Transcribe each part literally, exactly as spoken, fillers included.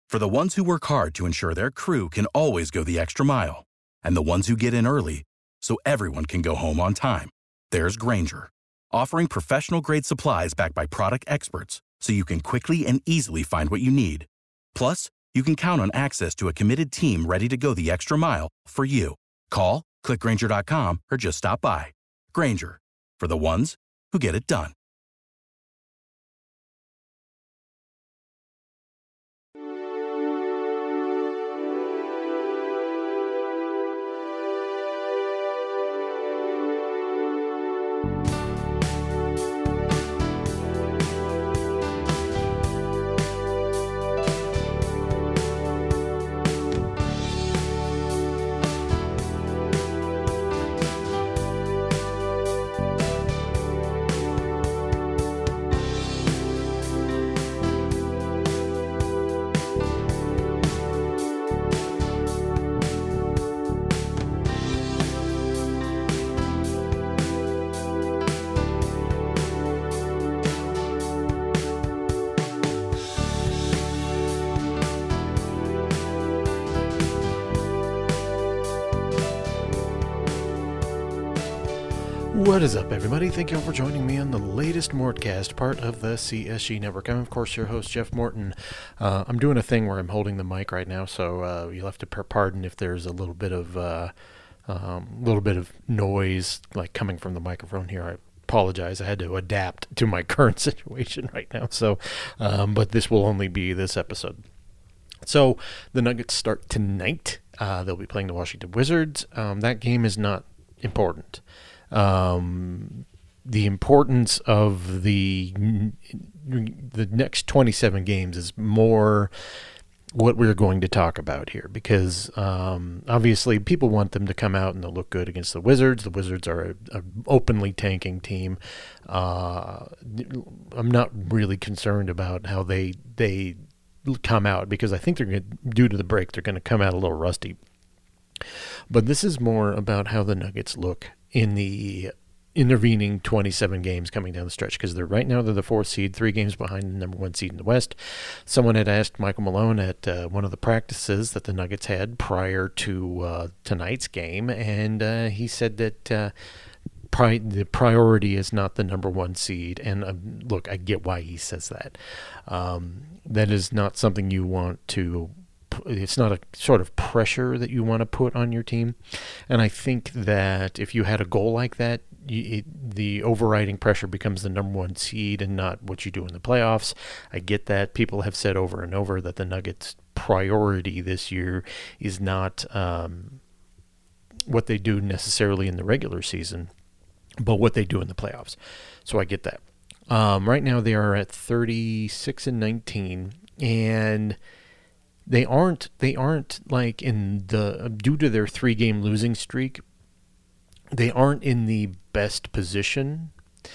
For the ones who work hard to ensure their crew can always go the extra mile, and the ones who get in early so everyone can go home on time, there's Grainger, offering professional-grade supplies backed by product experts so you can quickly and easily find what you need. Plus, you can count on access to a committed team ready to go the extra mile for you. Call, click Grainger dot com, or just stop by. Grainger, for the ones who get it done. What is up, everybody? Thank you all for joining me on the latest Mortcast, part of the C S G Network. I'm, of course, your host, Jeff Morton. Uh, I'm doing a thing where I'm holding the mic right now, so uh, you'll have to pardon if there's a little bit of uh, um, little bit of noise, like coming from the microphone here. I apologize. I had to adapt to my current situation right now. So, um, but this will only be this episode. So the Nuggets start tonight. Uh, they'll be playing the Washington Wizards. Um, that game is not important. Um, the importance of the the next twenty-seven games is more what we're going to talk about here, because um, obviously people want them to come out and they'll look good against the Wizards. The Wizards are a, a openly tanking team. Uh, I'm not really concerned about how they they come out, because I think they're going to, due to the break, they're going to come out a little rusty. But this is more about how the Nuggets look in the intervening twenty-seven games coming down the stretch, because they're right now they're the fourth seed, three games behind the number one seed in the West. Someone had asked Michael Malone at uh, one of the practices that the Nuggets had prior to uh, tonight's game, and uh, he said that uh, pri- the priority is not the number one seed. And uh, look, I get why he says that. Um, that is not something you want to. It's not a sort of pressure that you want to put on your team. And I think that if you had a goal like that, you, it, the overriding pressure becomes the number one seed and not what you do in the playoffs. I get that. People have said over and over that the Nuggets' priority this year is not um, what they do necessarily in the regular season, but what they do in the playoffs. So I get that. Um, right now they are at thirty-six and nineteen, and They aren't. They aren't like in the due to their three-game losing streak. They aren't in the best position.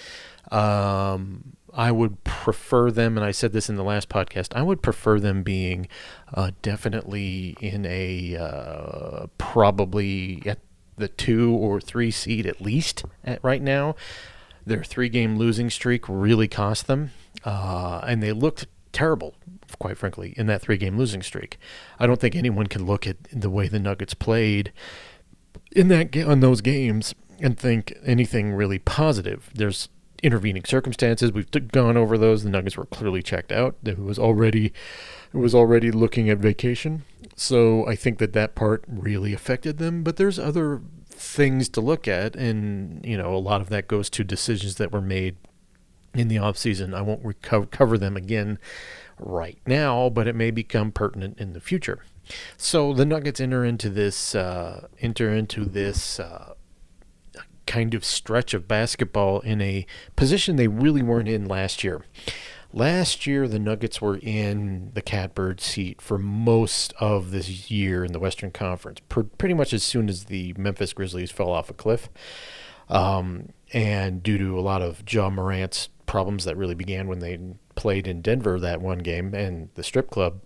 Um, I would prefer them, and I said this in the last podcast. I would prefer them being uh, definitely in a uh, probably at the two or three seed at least at right now. Their three-game losing streak really cost them, uh, and they looked terrible, quite frankly, in that three-game losing streak. I don't think anyone can look at the way the Nuggets played in that ga- on those games and think anything really positive. There's intervening circumstances. We've t- gone over those. The Nuggets were clearly checked out. It was already, it was already looking at vacation. So I think that that part really affected them. But there's other things to look at, and you know, a lot of that goes to decisions that were made in the offseason. I won't reco- cover them again right now, but it may become pertinent in the future. So the Nuggets enter into this uh, enter into this uh, kind of stretch of basketball in a position they really weren't in last year. Last year, the Nuggets were in the catbird seat for most of this year in the Western Conference, pr- pretty much as soon as the Memphis Grizzlies fell off a cliff. Um, and due to a lot of Ja Morant's problems that really began when they played in Denver that one game and the strip club.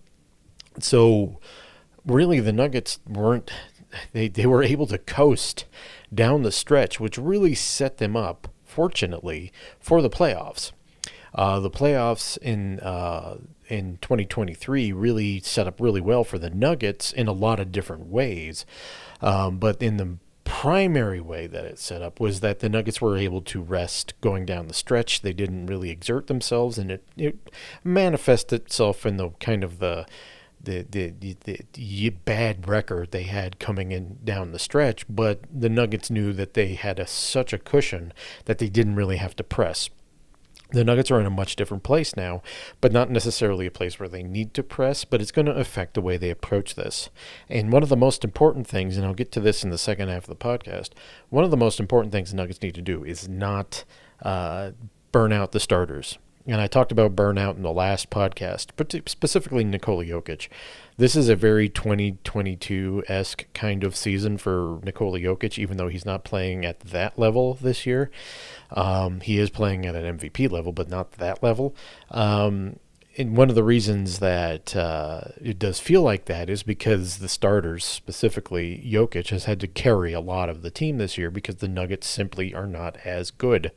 So really the Nuggets weren't, they, they were able to coast down the stretch, which really set them up, fortunately, for the playoffs. Uh, the playoffs in uh, in twenty twenty-three really set up really well for the Nuggets in a lot of different ways. Um, but in the primary way that it set up was that the Nuggets were able to rest going down the stretch. They didn't really exert themselves, and it, it manifested itself in the kind of the the, the the the bad record they had coming in down the stretch. But the Nuggets knew that they had a, such a cushion that they didn't really have to press. The Nuggets are in a much different place now, but not necessarily a place where they need to press, but it's going to affect the way they approach this. And one of the most important things, and I'll get to this in the second half of the podcast, one of the most important things the Nuggets need to do is not uh, burn out the starters. And I talked about burnout in the last podcast, but specifically Nikola Jokic. This is a very twenty twenty-two-esque kind of season for Nikola Jokic, even though he's not playing at that level this year. Um, he is playing at an M V P level, but not that level. Um, and one of the reasons that uh, it does feel like that is because the starters, specifically Jokic, has had to carry a lot of the team this year because the Nuggets simply are not as good.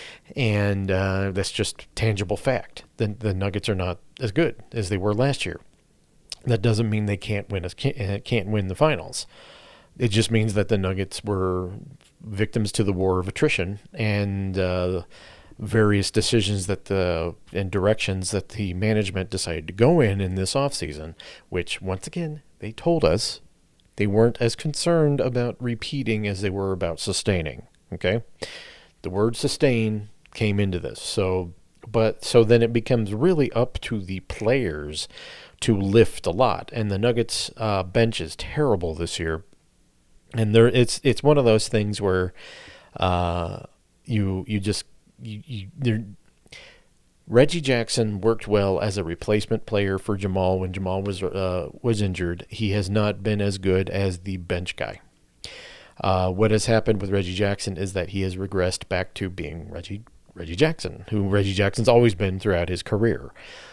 And uh, that's just tangible fact. The, the Nuggets are not as good as they were last year. That doesn't mean they can't win a, can't, can't win the finals. It just means that the Nuggets were victims to the war of attrition and uh, various decisions that the and directions that the management decided to go in in this offseason, which, once again, they told us they weren't as concerned about repeating as they were about sustaining. Okay? The word sustain came into this. So, but so then it becomes really up to the players to lift a lot. And the Nuggets uh, bench is terrible this year. And there, it's it's one of those things where uh, you you just you, you there. Reggie Jackson worked well as a replacement player for Jamal when Jamal was uh, was injured. He has not been as good as the bench guy. Uh, what has happened with Reggie Jackson is that he has regressed back to being Reggie Reggie Jackson, who Reggie Jackson's always been throughout his career.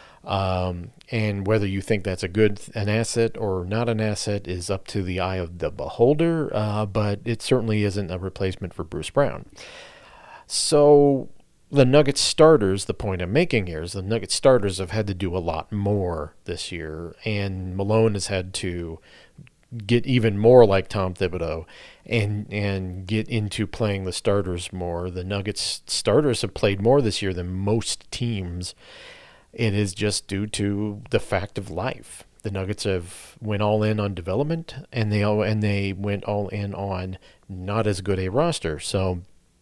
Um, and whether you think that's a good an asset or not an asset is up to the eye of the beholder, uh, but it certainly isn't a replacement for Bruce Brown. So the Nuggets starters, the point I'm making here is the Nuggets starters have had to do a lot more this year, and Malone has had to get even more like Tom Thibodeau and and get into playing the starters more. The Nuggets starters have played more this year than most teams. It is just due to the fact of life. The Nuggets have went all in on development, and they all, and they went all in on not as good a roster. So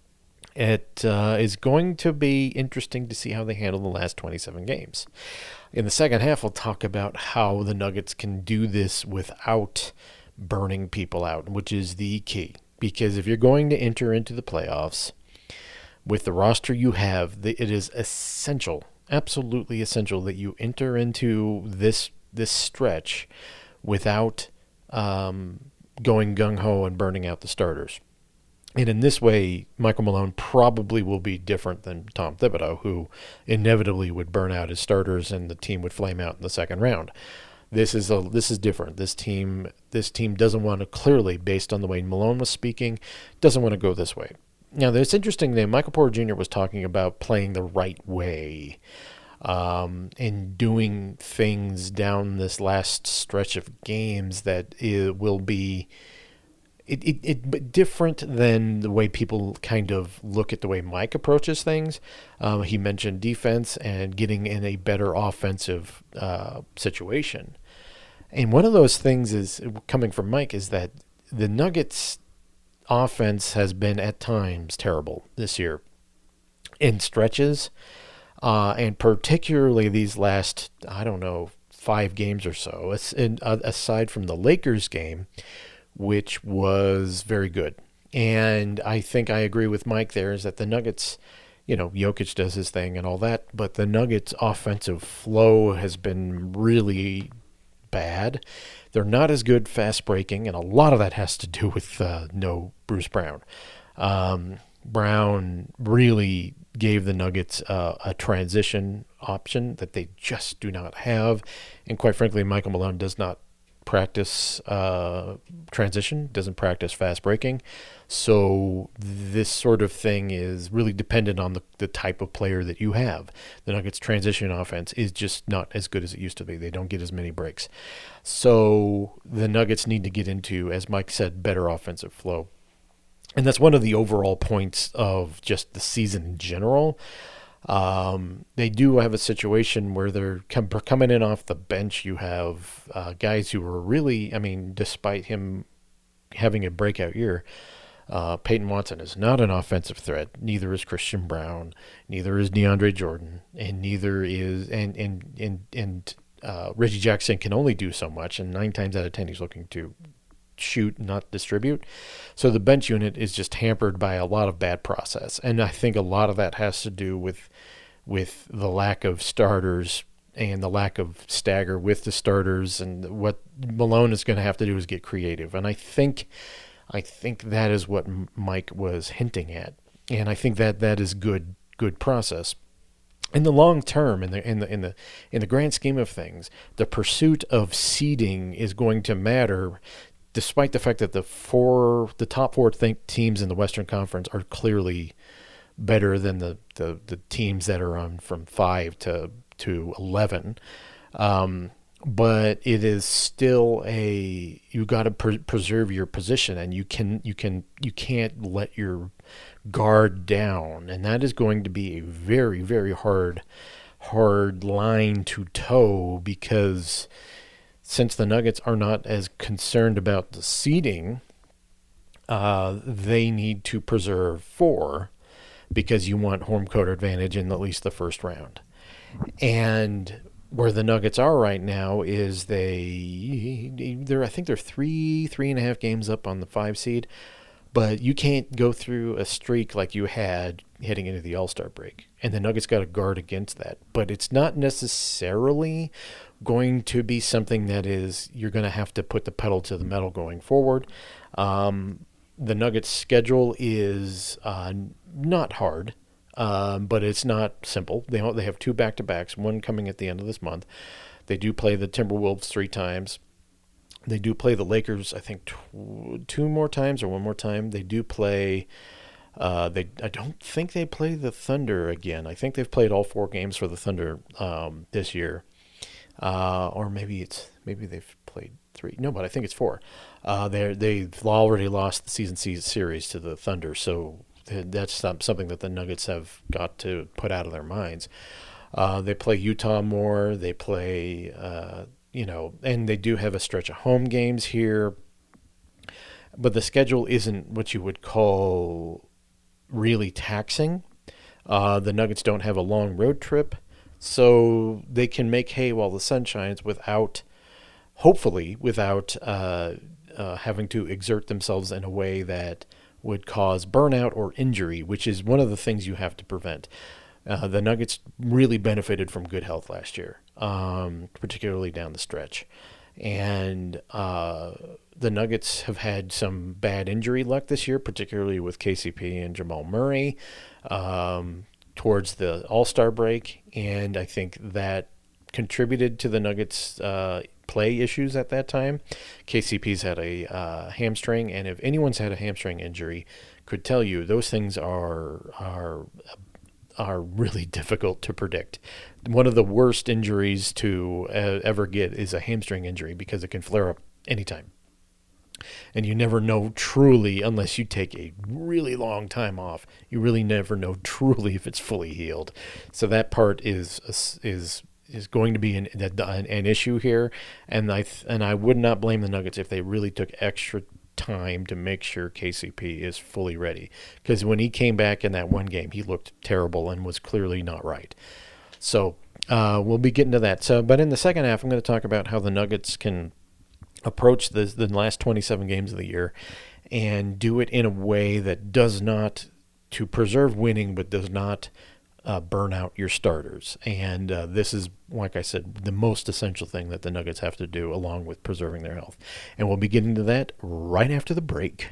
it uh, is going to be interesting to see how they handle the last twenty-seven games. In the second half, we'll talk about how the Nuggets can do this without burning people out, which is the key. Because if you're going to enter into the playoffs with the roster you have, it is essential, absolutely essential, that you enter into this this stretch without um, going gung-ho and burning out the starters. And in this way, Michael Malone probably will be different than Tom Thibodeau, who inevitably would burn out his starters and the team would flame out in the second round. This is a this is different. This team this team doesn't want to, clearly, based on the way Malone was speaking, doesn't want to go this way. Now, it's interesting that Michael Porter Junior was talking about playing the right way um, and doing things down this last stretch of games that it will be It, it, it different than the way people kind of look at the way Mike approaches things. Um, he mentioned defense and getting in a better offensive uh, situation. And one of those things is coming from Mike is that the Nuggets offense has been at times terrible this year in stretches, uh, and particularly these last, I don't know, five games or so, aside from the Lakers game, which was very good. And I think I agree with Mike there is that the Nuggets, you know, Jokic does his thing and all that, but the Nuggets' offensive flow has been really bad. They're not as good fast breaking, and a lot of that has to do with uh, no Bruce Brown. Um, Brown really gave the Nuggets uh, a transition option that they just do not have. And quite frankly, Michael Malone does not practice uh, transition, doesn't practice fast breaking. So this sort of thing is really dependent on the, the type of player that you have. The Nuggets transition offense is just not as good as it used to be. They don't get as many breaks. So the Nuggets need to get into, as Mike said, better offensive flow. And that's one of the overall points of just the season in general. Um, they do have a situation where they're com- coming in off the bench. You have uh, guys who are really, I mean, despite him having a breakout year, uh, Peyton Watson is not an offensive threat. Neither is Christian Braun. Neither is DeAndre Jordan, and neither is and and and and uh, Reggie Jackson can only do so much. And nine times out of ten, he's looking to shoot, not distribute. So the bench unit is just hampered by a lot of bad process. And I think a lot of that has to do with with the lack of starters and the lack of stagger with the starters. And what Malone is going to have to do is get creative. And I think I think that is what Mike was hinting at. And I think that that is good good process. In the long term, in the in the in the in the grand scheme of things, the pursuit of seeding is going to matter, despite the fact that the four, the top four th- teams in the Western Conference are clearly better than the, the, the teams that are on from five to to eleven. Um, but it is still a you got to pre- preserve your position, and you can you can you can't let your guard down, and that is going to be a very very hard hard line to toe, because since the Nuggets are not as concerned about the seeding, uh, they need to preserve four, because you want home court advantage in at least the first round. And where the Nuggets are right now is they, they're I think they're three, three and a half games up on the five seed, but you can't go through a streak like you had heading into the All-Star break. And the Nuggets got to guard against that. But it's not necessarily going to be something that is you're going to have to put the pedal to the metal going forward. Um, the Nuggets' schedule is uh, not hard, um, but it's not simple. They they have two back-to-backs, one coming at the end of this month. They do play the Timberwolves three times. They do play the Lakers, I think, tw- two more times or one more time. They do play. Uh, they I don't think they play the Thunder again. I think they've played all four games for the Thunder um, this year, uh, or maybe it's maybe they've played three. No, but I think it's four. Uh, they they've already lost the season series to the Thunder, so that's something that the Nuggets have got to put out of their minds. Uh, they play Utah more. They play. Uh, You know, and they do have a stretch of home games here, but the schedule isn't what you would call really taxing. Uh, the Nuggets don't have a long road trip, so they can make hay while the sun shines without, hopefully, without uh, uh, having to exert themselves in a way that would cause burnout or injury, which is one of the things you have to prevent. Uh, the Nuggets really benefited from good health last year, um, particularly down the stretch. And uh, the Nuggets have had some bad injury luck this year, particularly with K C P and Jamal Murray um, towards the All-Star break. And I think that contributed to the Nuggets' uh, play issues at that time. K C P's had a uh, hamstring, and if anyone's had a hamstring injury, could tell you those things are are are really difficult to predict. One of the worst injuries to uh, ever get is a hamstring injury, because it can flare up anytime. And you never know truly, unless you take a really long time off, you really never know truly if it's fully healed. So that part is is is going to be an an, an issue here, and I and I would not blame the Nuggets if they really took extra time to make sure K C P is fully ready, because when he came back in that one game, he looked terrible and was clearly not right. So uh, we'll be getting to that. So, but in the second half, I'm going to talk about how the Nuggets can approach the the last twenty-seven games of the year and do it in a way that does not, to preserve winning, but does not uh, burn out your starters. And uh, this is, like I said, the most essential thing that the Nuggets have to do, along with preserving their health. And we'll be getting to that right after the break.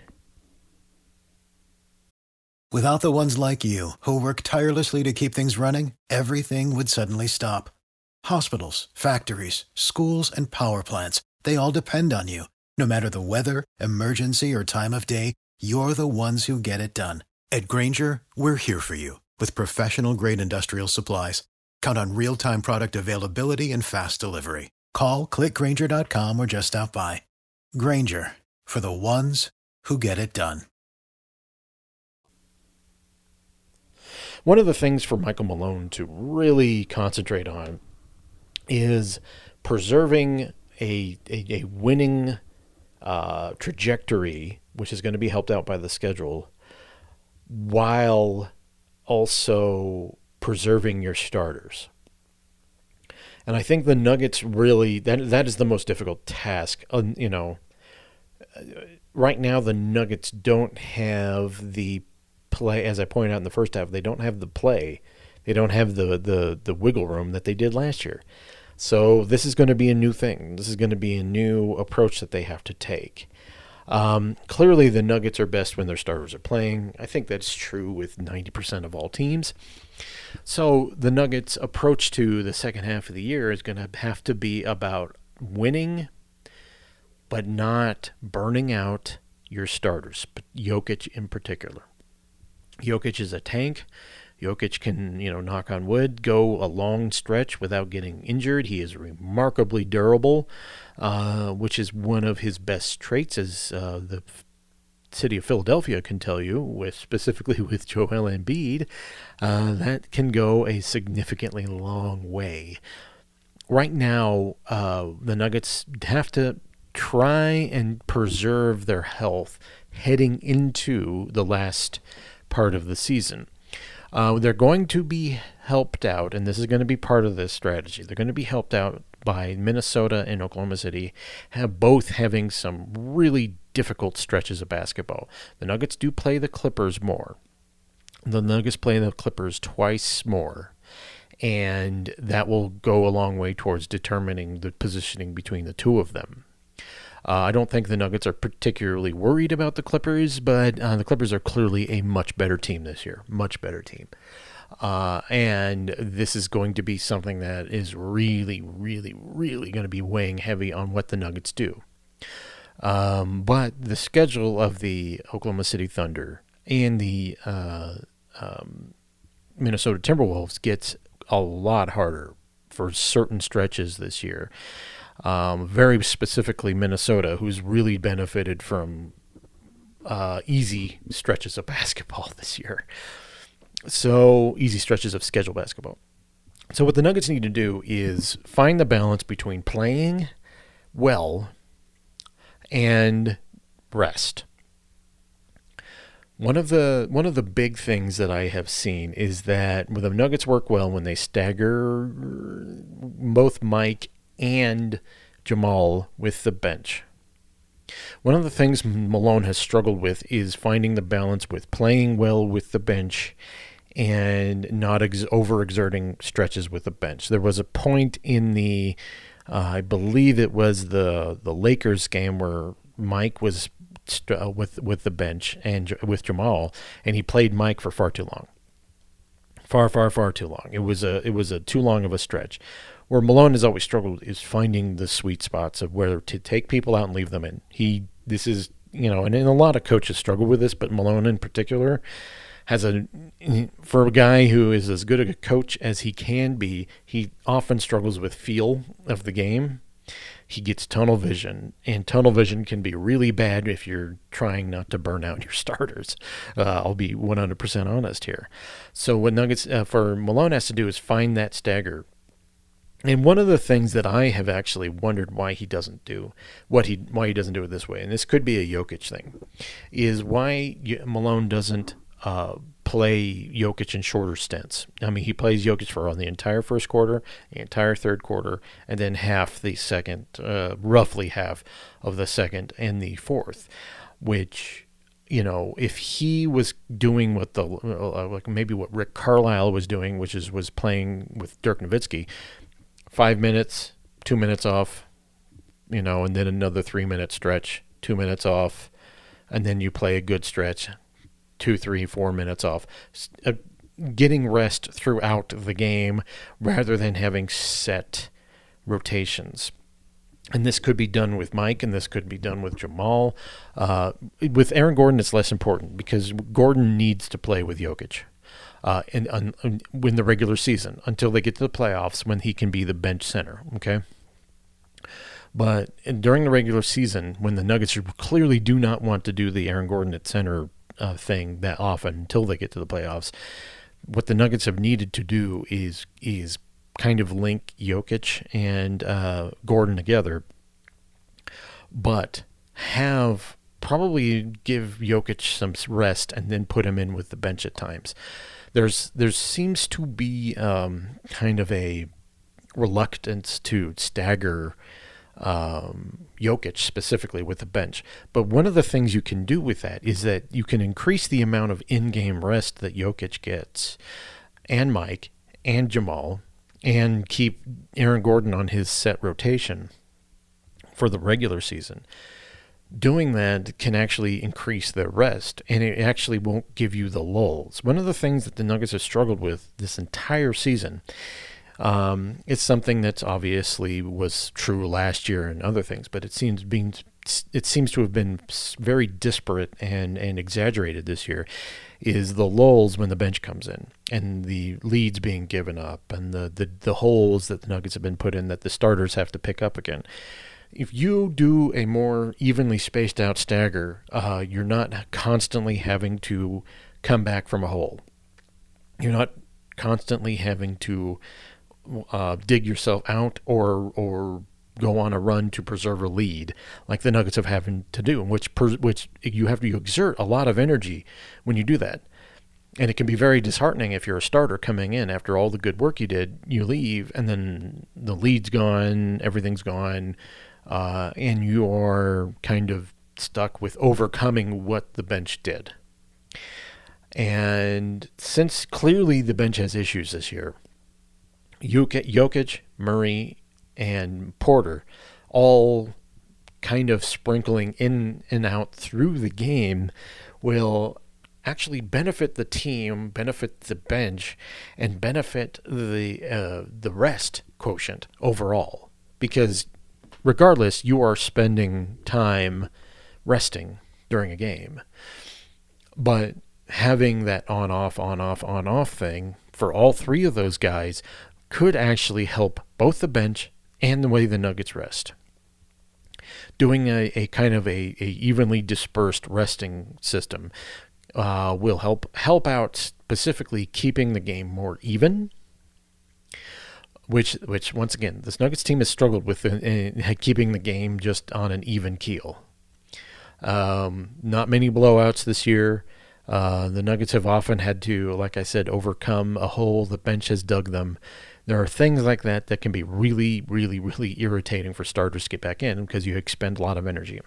Without the ones like you, who work tirelessly to keep things running, everything would suddenly stop. Hospitals, factories, schools, and power plants, They all depend on you. No matter the weather, emergency, or time of day, you're the ones who get it done. At Grainger, we're here for you with professional-grade industrial supplies. Count on real-time product availability and fast delivery. Call, click Grainger dot com, or just stop by. Grainger, for the ones who get it done. One of the things for Michael Malone to really concentrate on is preserving a, a, a winning uh, trajectory, which is going to be helped out by the schedule, while also preserving your starters. And I think the Nuggets really, that that is the most difficult task. Uh, you know, right now the Nuggets don't have the play, as I pointed out in the first half, they don't have the play. They don't have the, the, the wiggle room that they did last year. So this is going to be a new thing. This is going to be a new approach that they have to take. Um, clearly, the Nuggets are best when their starters are playing. I think that's true with ninety percent of all teams. So the Nuggets' approach to the second half of the year is going to have to be about winning, but not burning out your starters, but Jokic in particular. Jokic is a tank. Jokic can, you know, knock on wood, go a long stretch without getting injured. He is remarkably durable, uh, which is one of his best traits, as uh, the city of Philadelphia can tell you, with specifically with Joel Embiid. Uh, that can go a significantly long way. Right now, uh, the Nuggets have to try and preserve their health heading into the last part of the season. Uh, they're going to be helped out, and this is going to be part of this strategy. They're going to be helped out by Minnesota and Oklahoma City, have both having some really difficult stretches of basketball. The Nuggets do play the Clippers more. The Nuggets play the Clippers twice more, and that will go a long way towards determining the positioning between the two of them. Uh, I don't think the Nuggets are particularly worried about the Clippers, but uh, the Clippers are clearly a much better team this year, much better team. Uh, and this is going to be something that is really, really, really going to be weighing heavy on what the Nuggets do. Um, but the schedule of the Oklahoma City Thunder and the uh, um, Minnesota Timberwolves gets a lot harder for certain stretches this year. Um, very specifically Minnesota, who's really benefited from uh, easy stretches of basketball this year. So, easy stretches of schedule basketball. So what the Nuggets need to do is find the balance between playing well and rest. One of the one of the big things that I have seen is that when the Nuggets work well when they stagger both Mike and Jamal with the bench. One of the things Malone has struggled with is finding the balance with playing well with the bench and not ex- overexerting stretches with the bench. There was a point in the, uh, I believe it was the the Lakers game where Mike was st- uh, with with the bench and J- with Jamal, and he played Mike for far too long. Far, far, far too long. It was a it was a too long of a stretch. Where Malone has always struggled is finding the sweet spots of where to take people out and leave them in. He, this is, you know, and, and a lot of coaches struggle with this, but Malone in particular has a, for a guy who is as good a coach as he can be, he often struggles with feel of the game. He gets tunnel vision, and tunnel vision can be really bad if you're trying not to burn out your starters. Uh, I'll be one hundred percent honest here. So what Nuggets, uh, for Malone has to do is find that stagger. And one of the things that I have actually wondered why he doesn't do what he why he doesn't do it this way, and this could be a Jokic thing, is why Malone doesn't uh, play Jokic in shorter stints. I mean, he plays Jokic for on the entire first quarter, the entire third quarter, and then half the second, uh, roughly half of the second and the fourth, which, you know, if he was doing what the uh, like maybe what Rick Carlisle was doing, which is was playing with Dirk Nowitzki. Five minutes, two minutes off, you know, and then another three-minute stretch, two minutes off, and then you play a good stretch, two, three, four minutes off. Uh, getting rest throughout the game rather than having set rotations. And this could be done with Mike, and this could be done with Jamal. Uh, with Aaron Gordon, it's less important because Gordon needs to play with Jokic uh, in, in, in the regular season until they get to the playoffs when he can be the bench center, okay? But during the regular season, when the Nuggets clearly do not want to do the Aaron Gordon at center uh, thing that often until they get to the playoffs, what the Nuggets have needed to do is is kind of link Jokic and uh, Gordon together, but have probably give Jokic some rest and then put him in with the bench at times. There's there seems to be um, kind of a reluctance to stagger um, Jokic specifically with the bench. But one of the things you can do with that is that you can increase the amount of in-game rest that Jokic gets, and Mike, and Jamal, and keep Aaron Gordon on his set rotation for the regular season. Doing that can actually increase their rest, and it actually won't give you the lulls. One of the things that the Nuggets have struggled with this entire season, um, it's something that's obviously was true last year and other things, but it seems being it seems to have been very disparate and, and exaggerated this year, is the lulls when the bench comes in and the leads being given up and the, the, the holes that the Nuggets have been put in that the starters have to pick up again. If you do a more evenly spaced out stagger, uh, you're not constantly having to come back from a hole. You're not constantly having to uh, dig yourself out or or go on a run to preserve a lead like the Nuggets have having to do, which per, which you have to exert a lot of energy when you do that. And it can be very disheartening if you're a starter coming in after all the good work you did, you leave, and then the lead's gone, everything's gone, uh, and you are kind of stuck with overcoming what the bench did. And since clearly the bench has issues this year, Jokic, Murray, and Porter all kind of sprinkling in and out through the game will actually benefit the team, benefit the bench, and benefit the uh, the rest quotient overall. Because regardless, you are spending time resting during a game. But having that on-off, on-off, on-off thing for all three of those guys could actually help both the bench and the way the Nuggets rest. Doing a, a kind of a, a evenly dispersed resting system uh, will help help out specifically keeping the game more even, which which once again this Nuggets team has struggled with in, in keeping the game just on an even keel. Um, not many blowouts this year. Uh, the Nuggets have often had to, like I said, overcome a hole the bench has dug them. There are things like that that can be really, really, really irritating for starters to get back in because you expend a lot of energy.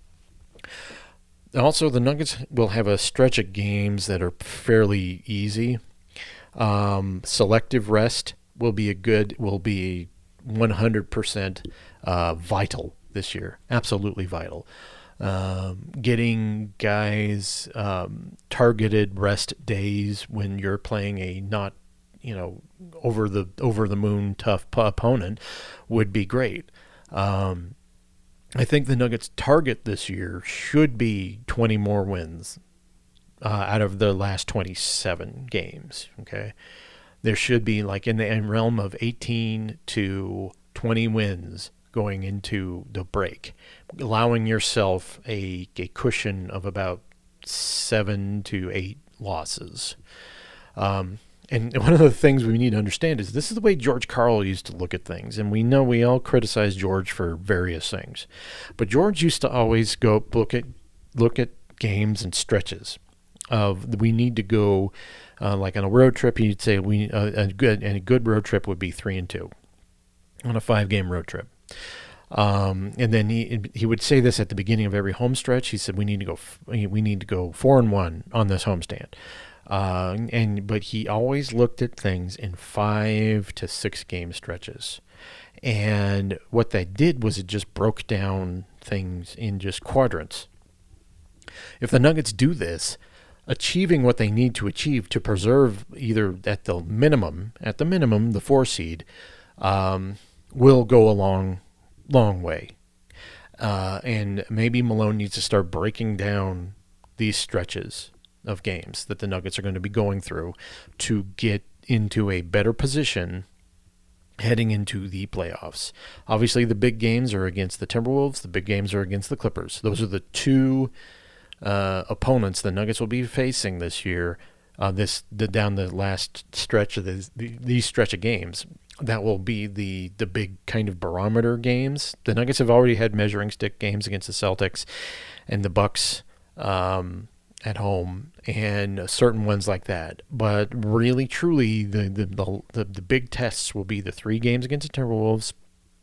Also, the Nuggets will have a stretch of games that are fairly easy. Um, selective rest will be a good, will be one hundred percent uh, vital this year. Absolutely vital. Um, getting guys um, targeted rest days when you're playing a not, you know, over the over the moon tough p- opponent would be great. Um, I think the Nuggets' target this year should be twenty more wins uh, out of the last twenty-seven games. Okay, there should be like in the realm of eighteen to twenty wins going into the break, allowing yourself a, a cushion of about seven to eight losses. Um, and one of the things we need to understand is this is the way George Karl used to look at things. And we know we all criticize George for various things. But George used to always go look at look at games and stretches of we need to go uh, like on a road trip. He'd say we uh, a good and a good road trip would be three and two on a five game road trip. Um, and then he he would say this at the beginning of every home stretch. He said we need to go we need to go four and one on this homestand. Uh, and but he always looked at things in five to six game stretches, and what that did was it just broke down things in just quadrants. If the Nuggets do this, achieving what they need to achieve to preserve either at the minimum, at the minimum, the four seed, um, will go a long long way. Uh, and maybe Malone needs to start breaking down these stretches of games that the Nuggets are going to be going through to get into a better position heading into the playoffs. Obviously, the big games are against the Timberwolves. The big games are against the Clippers. Those are the two uh, opponents the Nuggets will be facing this year, uh, this the, down the last stretch of this, the, these stretch of games. That will be the, the big kind of barometer games. The Nuggets have already had measuring stick games against the Celtics and the Bucks um, at home, and certain ones like that. But really, truly, the the, the the big tests will be the three games against the Timberwolves,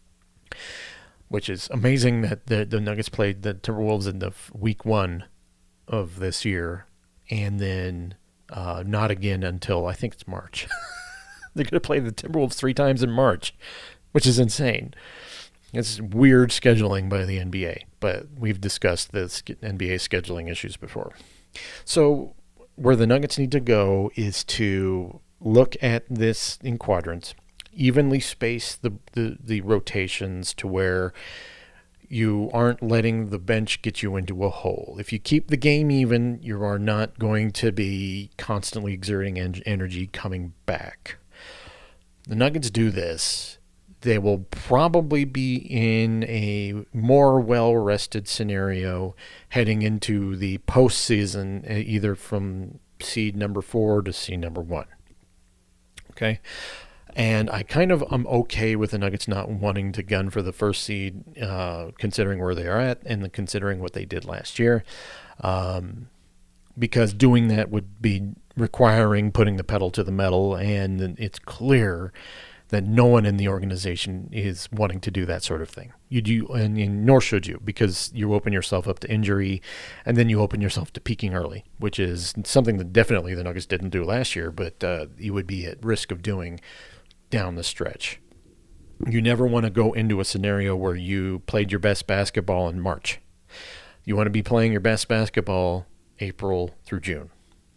which is amazing that the, the Nuggets played the Timberwolves in the week one of this year, and then uh, not again until I think it's March. They're going to play the Timberwolves three times in March, which is insane. It's weird scheduling by the N B A, but we've discussed the N B A scheduling issues before. So where the Nuggets need to go is to look at this in quadrants, evenly space the, the, the rotations to where you aren't letting the bench get you into a hole. If you keep the game even, you are not going to be constantly exerting en- energy coming back. The Nuggets do this, they will probably be in a more well-rested scenario heading into the postseason, either from seed number four to seed number one. Okay? And I kind of am okay with the Nuggets not wanting to gun for the first seed, uh, considering where they are at and considering what they did last year, um, because doing that would be requiring putting the pedal to the metal, and it's clear that no one in the organization is wanting to do that sort of thing. You do, and, and nor should you, because you open yourself up to injury, and then you open yourself to peaking early, which is something that definitely the Nuggets didn't do last year, but uh, you would be at risk of doing down the stretch. You never want to go into a scenario where you played your best basketball in March. You want to be playing your best basketball April through June.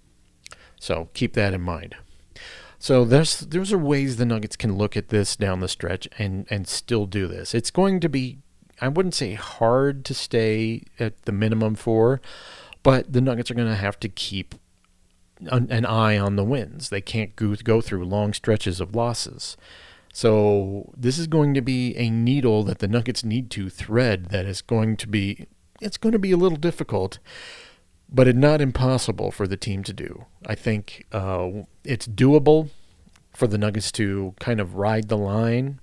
So keep that in mind. So there's those are ways the Nuggets can look at this down the stretch and, and still do this. It's going to be, I wouldn't say hard to stay at the minimum four, but the Nuggets are going to have to keep an, an eye on the wins. They can't go, go through long stretches of losses. So this is going to be a needle that the Nuggets need to thread that is going to be, it's going to be a little difficult, but it's not impossible for the team to do. I think uh, it's doable for the Nuggets to kind of ride the line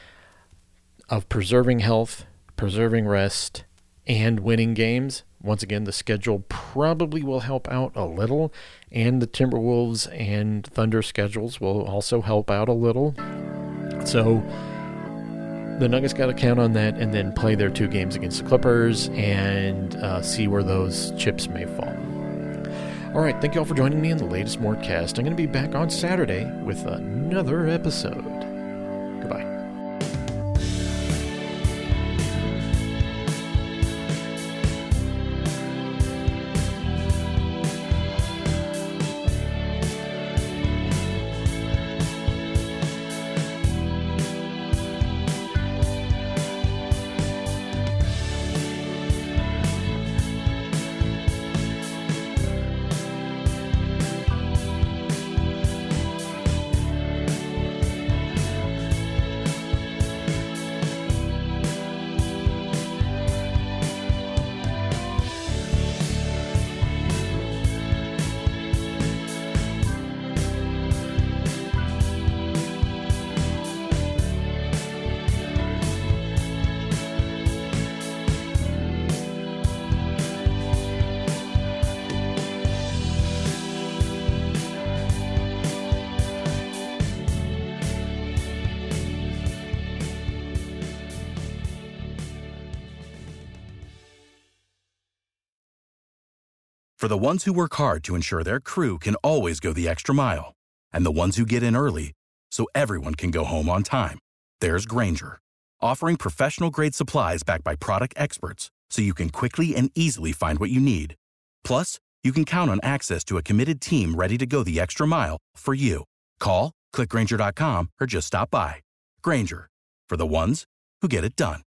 of preserving health, preserving rest, and winning games. Once again, the schedule probably will help out a little, and the Timberwolves and Thunder schedules will also help out a little. So the Nuggets got to count on that and then play their two games against the Clippers and uh, see where those chips may fall. All right, thank you all for joining me in the latest Mortcast. I'm going to be back on Saturday with another episode. Goodbye. For the ones who work hard to ensure their crew can always go the extra mile, and the ones who get in early so everyone can go home on time, there's Grainger, offering professional-grade supplies backed by product experts so you can quickly and easily find what you need. Plus, you can count on access to a committed team ready to go the extra mile for you. Call, click Grainger dot com, or just stop by. Grainger, for the ones who get it done.